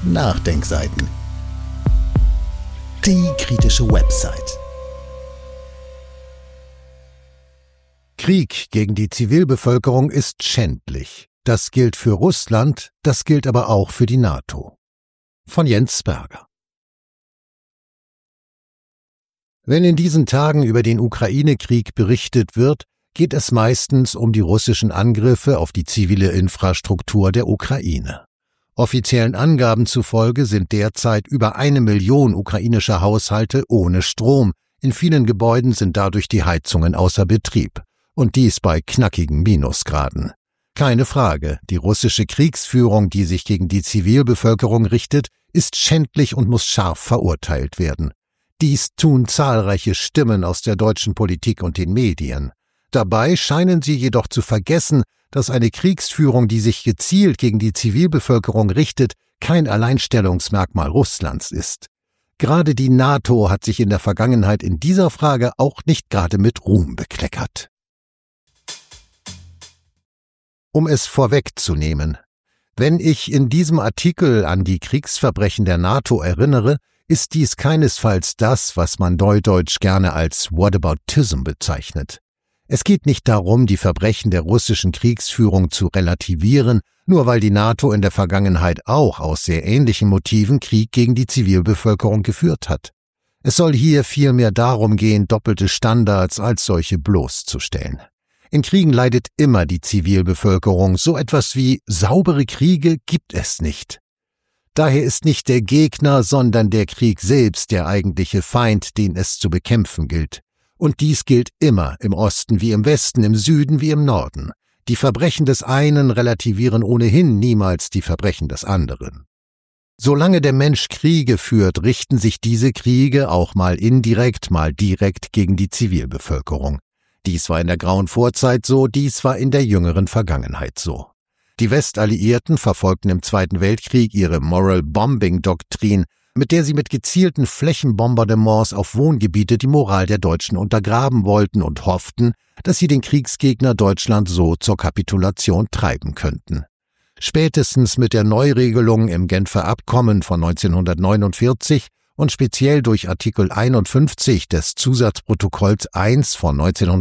Nachdenkseiten. Die kritische Website. Krieg gegen die Zivilbevölkerung ist schändlich. Das gilt für Russland, das gilt aber auch für die NATO. Von Jens Berger. Wenn in diesen Tagen über den Ukraine-Krieg berichtet wird, geht es meistens um die russischen Angriffe auf die zivile Infrastruktur der Ukraine. Offiziellen Angaben zufolge sind derzeit über 1 Million ukrainischer Haushalte ohne Strom. In vielen Gebäuden sind dadurch die Heizungen außer Betrieb. Und dies bei knackigen Minusgraden. Keine Frage, die russische Kriegsführung, die sich gegen die Zivilbevölkerung richtet, ist schändlich und muss scharf verurteilt werden. Dies tun zahlreiche Stimmen aus der deutschen Politik und den Medien. Dabei scheinen sie jedoch zu vergessen, dass eine Kriegsführung, die sich gezielt gegen die Zivilbevölkerung richtet, kein Alleinstellungsmerkmal Russlands ist. Gerade die NATO hat sich in der Vergangenheit in dieser Frage auch nicht gerade mit Ruhm bekleckert. Um es vorwegzunehmen: Wenn ich in diesem Artikel an die Kriegsverbrechen der NATO erinnere, ist dies keinesfalls das, was man neudeutsch gerne als Whataboutism bezeichnet. Es geht nicht darum, die Verbrechen der russischen Kriegsführung zu relativieren, nur weil die NATO in der Vergangenheit auch aus sehr ähnlichen Motiven Krieg gegen die Zivilbevölkerung geführt hat. Es soll hier vielmehr darum gehen, doppelte Standards als solche bloßzustellen. In Kriegen leidet immer die Zivilbevölkerung, so etwas wie saubere Kriege gibt es nicht. Daher ist nicht der Gegner, sondern der Krieg selbst der eigentliche Feind, den es zu bekämpfen gilt. Und dies gilt immer, im Osten wie im Westen, im Süden wie im Norden. Die Verbrechen des einen relativieren ohnehin niemals die Verbrechen des anderen. Solange der Mensch Kriege führt, richten sich diese Kriege auch mal indirekt, mal direkt gegen die Zivilbevölkerung. Dies war in der Grauen Vorzeit so, dies war in der jüngeren Vergangenheit so. Die Westalliierten verfolgten im Zweiten Weltkrieg ihre Moral Bombing-Doktrin, mit der sie mit gezielten Flächenbombardements auf Wohngebiete die Moral der Deutschen untergraben wollten und hofften, dass sie den Kriegsgegner Deutschland so zur Kapitulation treiben könnten. Spätestens mit der Neuregelung im Genfer Abkommen von 1949 und speziell durch Artikel 51 des Zusatzprotokolls 1 von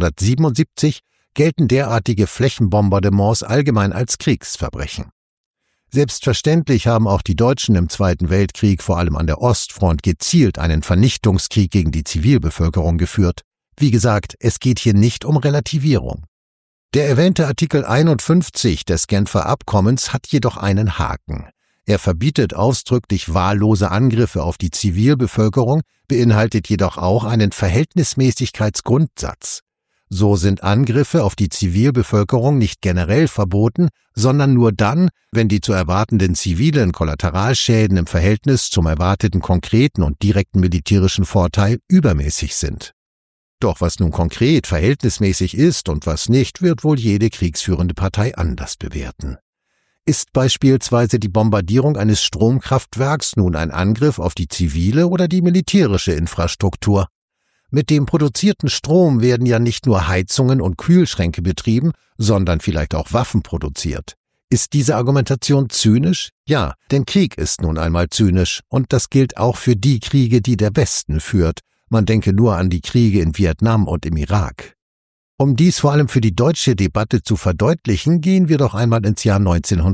1977 gelten derartige Flächenbombardements allgemein als Kriegsverbrechen. Selbstverständlich haben auch die Deutschen im Zweiten Weltkrieg vor allem an der Ostfront gezielt einen Vernichtungskrieg gegen die Zivilbevölkerung geführt. Wie gesagt, es geht hier nicht um Relativierung. Der erwähnte Artikel 51 des Genfer Abkommens hat jedoch einen Haken. Er verbietet ausdrücklich wahllose Angriffe auf die Zivilbevölkerung, beinhaltet jedoch auch einen Verhältnismäßigkeitsgrundsatz. So sind Angriffe auf die Zivilbevölkerung nicht generell verboten, sondern nur dann, wenn die zu erwartenden zivilen Kollateralschäden im Verhältnis zum erwarteten konkreten und direkten militärischen Vorteil übermäßig sind. Doch was nun konkret verhältnismäßig ist und was nicht, wird wohl jede kriegsführende Partei anders bewerten. Ist beispielsweise die Bombardierung eines Stromkraftwerks nun ein Angriff auf die zivile oder die militärische Infrastruktur? Mit dem produzierten Strom werden ja nicht nur Heizungen und Kühlschränke betrieben, sondern vielleicht auch Waffen produziert. Ist diese Argumentation zynisch? Ja, denn Krieg ist nun einmal zynisch und das gilt auch für die Kriege, die der Westen führt. Man denke nur an die Kriege in Vietnam und im Irak. Um dies vor allem für die deutsche Debatte zu verdeutlichen, gehen wir doch einmal ins Jahr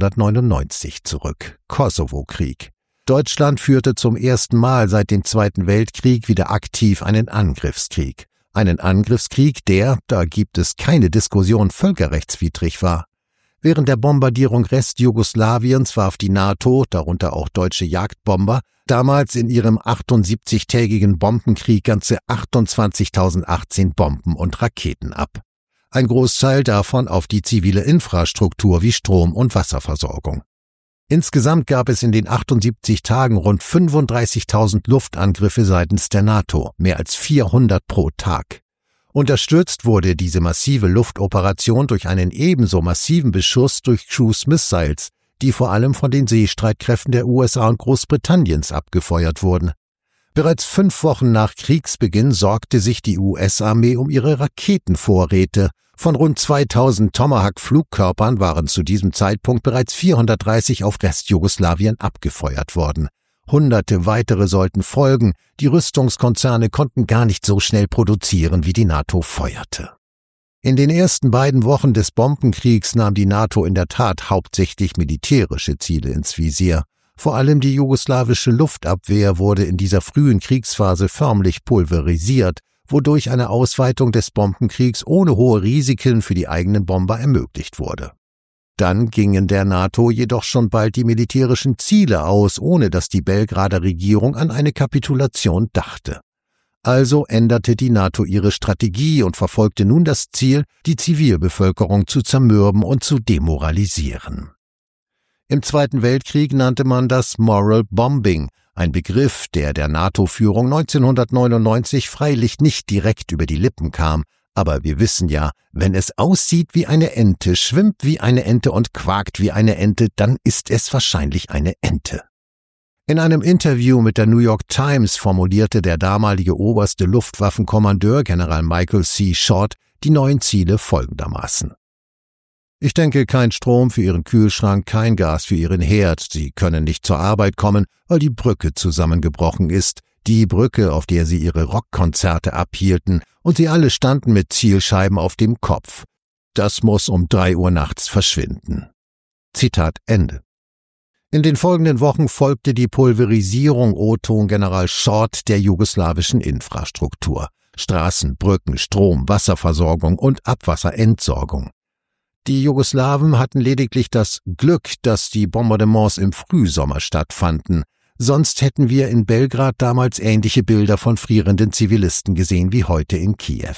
1999 zurück. Kosovo-Krieg. Deutschland führte zum ersten Mal seit dem Zweiten Weltkrieg wieder aktiv einen Angriffskrieg. Einen Angriffskrieg, der, da gibt es keine Diskussion, völkerrechtswidrig war. Während der Bombardierung Restjugoslawiens warf die NATO, darunter auch deutsche Jagdbomber, damals in ihrem 78-tägigen Bombenkrieg ganze 28.018 Bomben und Raketen ab. Ein Großteil davon auf die zivile Infrastruktur wie Strom- und Wasserversorgung. Insgesamt gab es in den 78 Tagen rund 35.000 Luftangriffe seitens der NATO, mehr als 400 pro Tag. Unterstützt wurde diese massive Luftoperation durch einen ebenso massiven Beschuss durch Cruise Missiles, die vor allem von den Seestreitkräften der USA und Großbritanniens abgefeuert wurden. Bereits 5 Wochen nach Kriegsbeginn sorgte sich die US-Armee um ihre Raketenvorräte, Von rund 2000 Tomahawk-Flugkörpern waren zu diesem Zeitpunkt bereits 430 auf Restjugoslawien abgefeuert worden. Hunderte weitere sollten folgen, die Rüstungskonzerne konnten gar nicht so schnell produzieren, wie die NATO feuerte. In den ersten beiden Wochen des Bombenkriegs nahm die NATO in der Tat hauptsächlich militärische Ziele ins Visier. Vor allem die jugoslawische Luftabwehr wurde in dieser frühen Kriegsphase förmlich pulverisiert, wodurch eine Ausweitung des Bombenkriegs ohne hohe Risiken für die eigenen Bomber ermöglicht wurde. Dann gingen der NATO jedoch schon bald die militärischen Ziele aus, ohne dass die Belgrader Regierung an eine Kapitulation dachte. Also änderte die NATO ihre Strategie und verfolgte nun das Ziel, die Zivilbevölkerung zu zermürben und zu demoralisieren. Im Zweiten Weltkrieg nannte man das Moral Bombing, ein Begriff, der NATO-Führung 1999 freilich nicht direkt über die Lippen kam, aber wir wissen ja, wenn es aussieht wie eine Ente, schwimmt wie eine Ente und quakt wie eine Ente, dann ist es wahrscheinlich eine Ente. In einem Interview mit der New York Times formulierte der damalige oberste Luftwaffenkommandeur General Michael C. Short die neuen Ziele folgendermaßen. Ich denke, kein Strom für Ihren Kühlschrank, kein Gas für Ihren Herd. Sie können nicht zur Arbeit kommen, weil die Brücke zusammengebrochen ist. Die Brücke, auf der Sie Ihre Rockkonzerte abhielten, und Sie alle standen mit Zielscheiben auf dem Kopf. Das muss um 3 Uhr nachts verschwinden. Zitat Ende. In den folgenden Wochen folgte die Pulverisierung O-Ton General Short der jugoslawischen Infrastruktur. Straßen, Brücken, Strom, Wasserversorgung und Abwasserentsorgung. Die Jugoslawen hatten lediglich das Glück, dass die Bombardements im Frühsommer stattfanden. Sonst hätten wir in Belgrad damals ähnliche Bilder von frierenden Zivilisten gesehen wie heute in Kiew.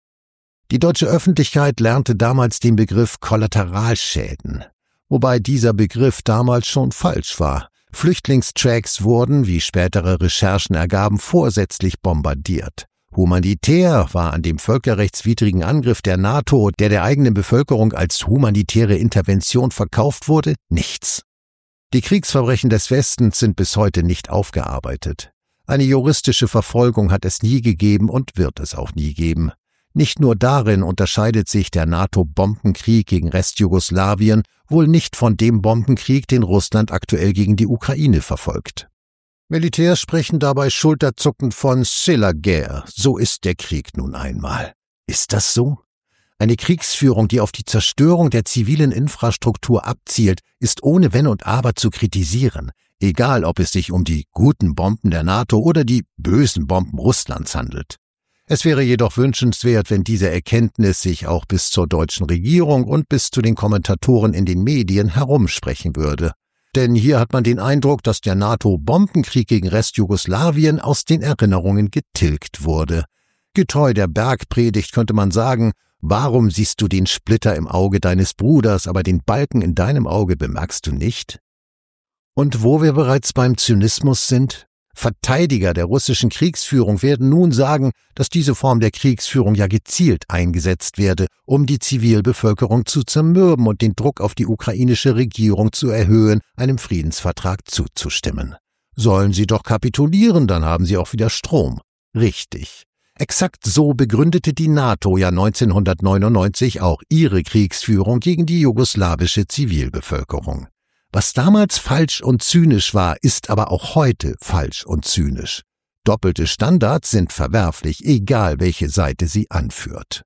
Die deutsche Öffentlichkeit lernte damals den Begriff Kollateralschäden, wobei dieser Begriff damals schon falsch war. Flüchtlingstracks wurden, wie spätere Recherchen ergaben, vorsätzlich bombardiert. Humanitär war an dem völkerrechtswidrigen Angriff der NATO, der eigenen Bevölkerung als humanitäre Intervention verkauft wurde, nichts. Die Kriegsverbrechen des Westens sind bis heute nicht aufgearbeitet. Eine juristische Verfolgung hat es nie gegeben und wird es auch nie geben. Nicht nur darin unterscheidet sich der NATO-Bombenkrieg gegen Restjugoslawien wohl nicht von dem Bombenkrieg, den Russland aktuell gegen die Ukraine verfolgt. Militärs sprechen dabei schulterzuckend von «c'est la guerre», so ist der Krieg nun einmal. Ist das so? Eine Kriegsführung, die auf die Zerstörung der zivilen Infrastruktur abzielt, ist ohne Wenn und Aber zu kritisieren, egal ob es sich um die guten Bomben der NATO oder die bösen Bomben Russlands handelt. Es wäre jedoch wünschenswert, wenn diese Erkenntnis sich auch bis zur deutschen Regierung und bis zu den Kommentatoren in den Medien herumsprechen würde. Denn hier hat man den Eindruck, dass der NATO-Bombenkrieg gegen Restjugoslawien aus den Erinnerungen getilgt wurde. Getreu der Bergpredigt könnte man sagen, warum siehst du den Splitter im Auge deines Bruders, aber den Balken in deinem Auge bemerkst du nicht? Und wo wir bereits beim Zynismus sind? Verteidiger der russischen Kriegsführung werden nun sagen, dass diese Form der Kriegsführung ja gezielt eingesetzt werde, um die Zivilbevölkerung zu zermürben und den Druck auf die ukrainische Regierung zu erhöhen, einem Friedensvertrag zuzustimmen. Sollen sie doch kapitulieren, dann haben sie auch wieder Strom. Richtig. Exakt so begründete die NATO ja 1999 auch ihre Kriegsführung gegen die jugoslawische Zivilbevölkerung. Was damals falsch und zynisch war, ist aber auch heute falsch und zynisch. Doppelte Standards sind verwerflich, egal welche Seite sie anführt.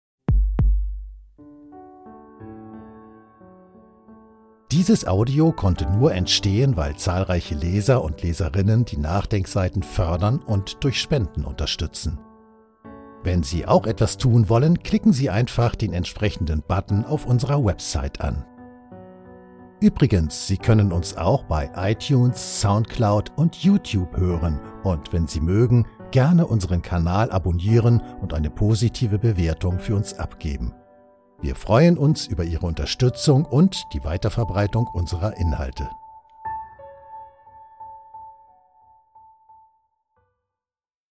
Dieses Audio konnte nur entstehen, weil zahlreiche Leser und Leserinnen die Nachdenkseiten fördern und durch Spenden unterstützen. Wenn Sie auch etwas tun wollen, klicken Sie einfach den entsprechenden Button auf unserer Website an. Übrigens, Sie können uns auch bei iTunes, Soundcloud und YouTube hören und wenn Sie mögen, gerne unseren Kanal abonnieren und eine positive Bewertung für uns abgeben. Wir freuen uns über Ihre Unterstützung und die Weiterverbreitung unserer Inhalte.